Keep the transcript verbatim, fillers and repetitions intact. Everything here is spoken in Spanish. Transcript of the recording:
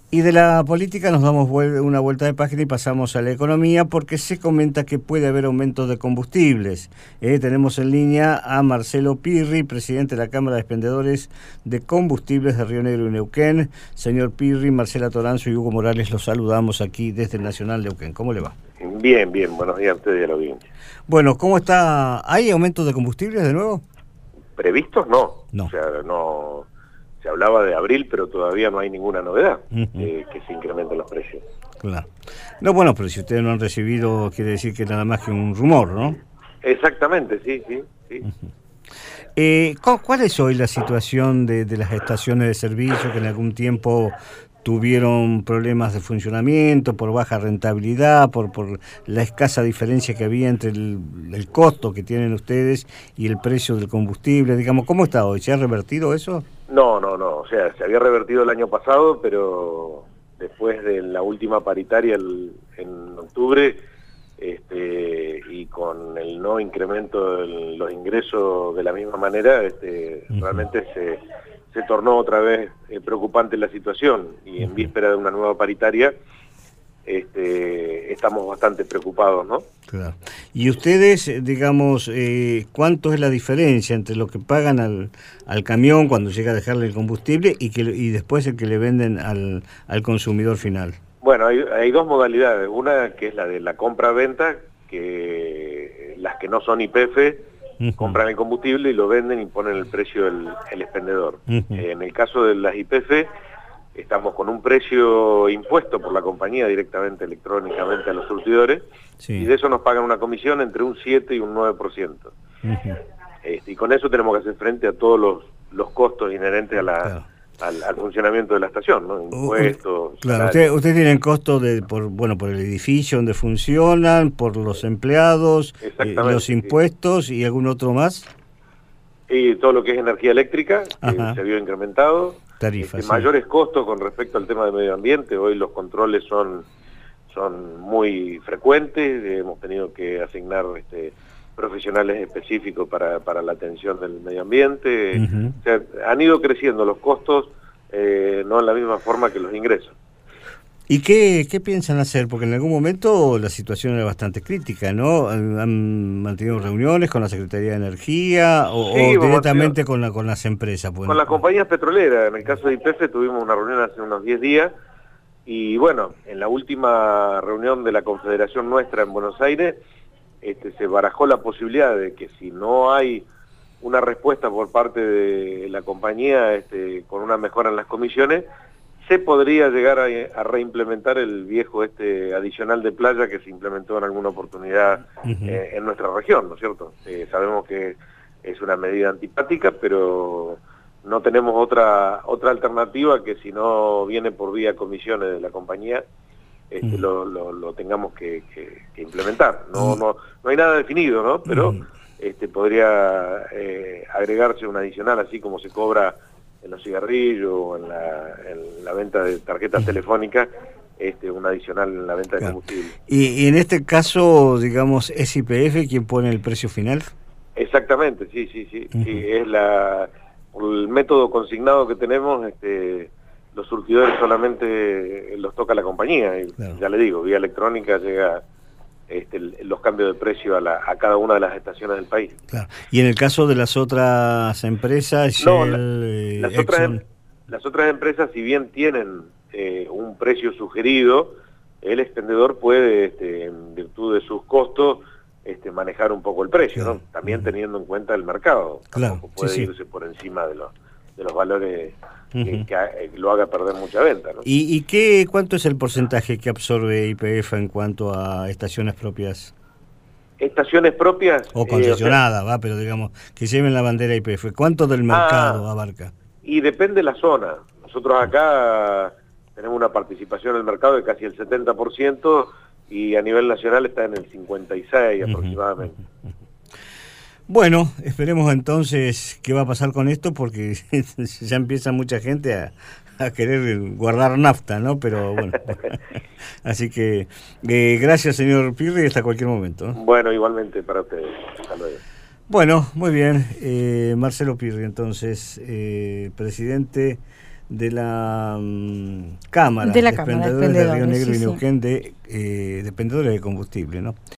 Y de la política nos damos una vuelta de página y pasamos a la economía, porque se comenta que puede haber aumentos de combustibles. Eh, tenemos en línea a Marcelo Pirri, presidente de la Cámara de Expendedores de Combustibles de Río Negro y Neuquén. Señor Pirri, Marcela Toranzo y Hugo Morales, los saludamos aquí desde el Nacional de Neuquén. ¿Cómo le va? Bien, bien. Buenos días a ustedes y a la audiencia. Bueno, ¿cómo está? ¿Hay aumentos de combustibles de nuevo? ¿Previstos? No. No. O sea, no... Se hablaba de abril, pero todavía no hay ninguna novedad uh-huh. eh, que se incrementen los precios. Claro. No, bueno, pero si ustedes no han recibido, quiere decir que nada más que un rumor, ¿no? Exactamente, sí, sí. sí. Uh-huh. eh, ¿Cuál es hoy la situación de, de las estaciones de servicio que en algún tiempo tuvieron problemas de funcionamiento, por baja rentabilidad, por, por la escasa diferencia que había entre el, el costo que tienen ustedes y el precio del combustible? Digamos, ¿cómo está hoy? ¿Se ha revertido eso? No, no, no. O sea, se había revertido el año pasado, pero después de la última paritaria el, en octubre, este, y con el no incremento de los ingresos de la misma manera, este, uh-huh. realmente se... se tornó otra vez eh, preocupante la situación, y en víspera de una nueva paritaria este, estamos bastante preocupados, ¿no? Claro. Y ustedes, digamos, eh, ¿cuánto es la diferencia entre lo que pagan al, al camión cuando llega a dejarle el combustible y que y después el que le venden al, al consumidor final? Bueno, hay, hay dos modalidades. Una que es la de la compra-venta, que las que no son Y P F Uh-huh. compran el combustible y lo venden y ponen el precio del el expendedor. Uh-huh. Eh, en el caso de las Y P F, estamos con un precio impuesto por la compañía directamente electrónicamente a los surtidores, sí. y de eso nos pagan una comisión entre un siete y un nueve por ciento. Uh-huh. Este, y con eso tenemos que hacer frente a todos los, los costos inherentes a la... Claro. Al, al funcionamiento de la estación, ¿no? Impuestos. Uh, claro, ustedes usted tienen costo de por bueno por el edificio donde funcionan, por los empleados, eh, los impuestos sí. y algún otro más. Y todo lo que es energía eléctrica, que se vio incrementado. Tarifas. Este, sí. Mayores costos con respecto al tema del medio ambiente. Hoy los controles son, son muy frecuentes, hemos tenido que asignar este, profesionales específicos para, para la atención del medio ambiente. Uh-huh. O sea, han ido creciendo los costos, eh, no en la misma forma que los ingresos. ¿Y qué, qué piensan hacer? Porque en algún momento la situación era bastante crítica, ¿no? ¿Han mantenido reuniones con la Secretaría de Energía o, sí, o directamente con, la, con las empresas? Con las compañías petroleras. En el caso de Y P F tuvimos una reunión hace unos diez días y bueno, en la última reunión de la Confederación nuestra en Buenos Aires, Este, se barajó la posibilidad de que si no hay una respuesta por parte de la compañía este, con una mejora en las comisiones, se podría llegar a, a reimplementar el viejo este adicional de playa que se implementó en alguna oportunidad uh-huh. eh, en nuestra región, ¿no es cierto? Eh, sabemos que es una medida antipática, pero no tenemos otra, otra alternativa que si no viene por vía comisiones de la compañía, Este, uh-huh. lo, lo, lo tengamos que, que, que implementar. No, uh-huh. no, no hay nada definido, ¿no? Pero uh-huh. este, podría eh, agregarse un adicional, así como se cobra en los cigarrillos o en la, en la venta de tarjetas uh-huh. telefónicas, este, un adicional en la venta de claro. combustible. ¿Y, y en este caso, digamos, es Y P F quien pone el precio final? Exactamente, sí, sí, sí. Uh-huh. sí es la, el método consignado que tenemos, este... los surtidores solamente los toca la compañía, y claro. ya le digo, vía electrónica llega este, los cambios de precio a, la, a cada una de las estaciones del país. Claro. Y en el caso de las otras empresas, no, Shell, la, las, otras, em, las otras empresas, si bien tienen eh, un precio sugerido, el expendedor puede, este, en virtud de sus costos, este, manejar un poco el precio, claro. ¿no? También uh-huh. teniendo en cuenta el mercado. Claro. Tampoco puede sí, irse sí. por encima de los, de los valores Que, uh-huh. que, que lo haga perder mucha venta, ¿no? ¿Y, y qué, cuánto es el porcentaje que absorbe Y P F en cuanto a estaciones propias? Estaciones propias... O concesionadas, eh, o sea, va, pero digamos, que lleven la bandera Y P F. ¿Cuánto del mercado ah, abarca? Y depende de la zona. Nosotros acá tenemos una participación en el mercado de casi el setenta por ciento y a nivel nacional está en el cincuenta y seis uh-huh. aproximadamente. Uh-huh. Bueno, esperemos entonces qué va a pasar con esto, porque ya empieza mucha gente a, a querer guardar nafta, ¿no? Pero bueno, así que eh, gracias, señor Pirri, hasta cualquier momento. Bueno, igualmente para ustedes. Hasta luego. Bueno, muy bien. Eh, Marcelo Pirri, entonces, eh, presidente de la um, Cámara de, la de Cámara Expendedores de Río Negro sí, y sí. Neuquén de eh, dependedores de combustible, ¿no?